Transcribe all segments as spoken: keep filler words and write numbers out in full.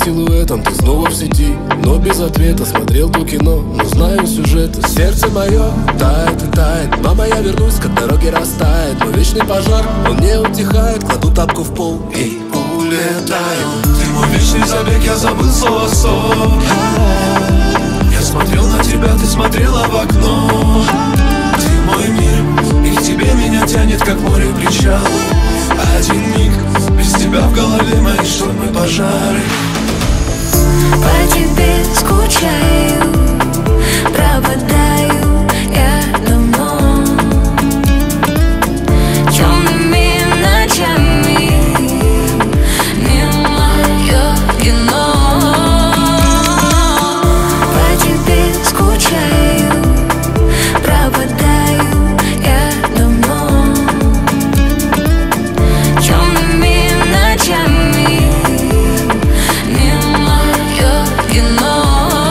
силуэтом ты снова в сети, но без ответа смотрел то кино, но знаю сюжет. Сердце мое тает и тает. Мама, я вернусь, как дороги растает. Мой вечный пожар, он не утихает. Кладу тапку в пол и улетаю. Ты мой вечный забег, я забыл слово сон. Я смотрел на тебя, ты смотрела в окно. Ты мой мир, и к тебе меня тянет, как море к причалу. Один миг, без тебя в голове мои штормы, пожары. По тебе скучаю, пропадаю я давно. Темными ночами не мое кино. По тебе скучаю, пропадаю я давно. Темными ночами не мое кино.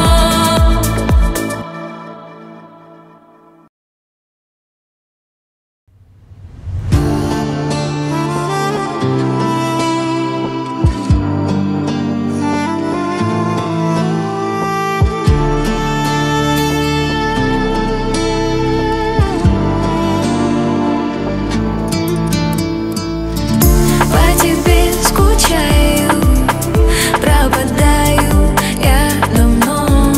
По тебе скучаю, пропадаю я давно.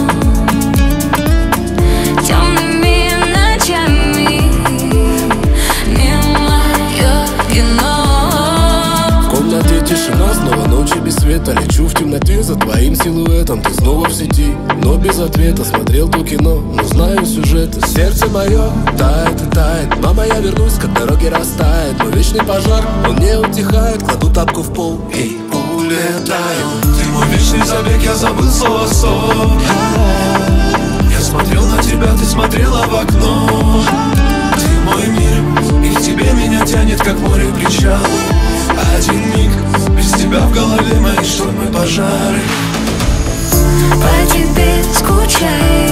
Темными ночами не мое кино. В комнате тишина, снова ночи без света. Лечу в темноте за твоим силуэтом. Ты снова в сети, но без ответа. Смотрел то кино, но знаю сюжет. Сердце мое тает и тает. Мама, я вернусь, как дороги растает. Мой вечный пожар, он не утихает. Кладу тапку в пол и улетаю. Ты мой вечный забег, я забыл слово сон. Я смотрел на тебя, ты смотрела в окно. Ты мой мир, и к тебе меня тянет, как море к причалу. Один миг, без тебя в голове мои штормы, пожары. По тебе скучаю.